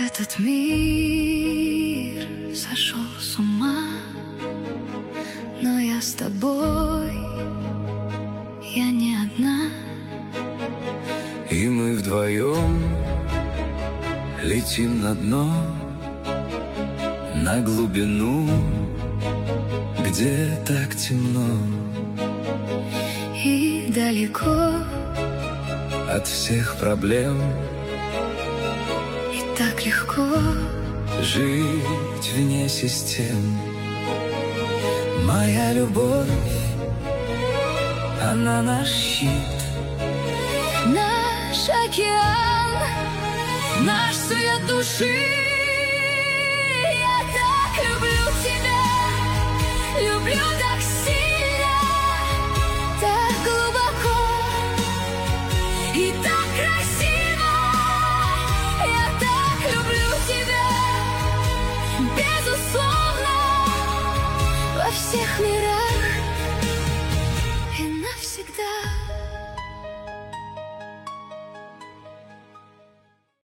Этот мир сошел с ума, но я с тобой, я не одна. И мы вдвоем летим на дно, на глубину, где так темно И далеко от всех проблем. и так легко Жить вне систем. Моя любовь, она наш щит, наш океан, наш свет души. Я так люблю тебя, люблю так сильно, так глубоко и так красиво. Я так люблю тебя, безусловно, во всех мирах.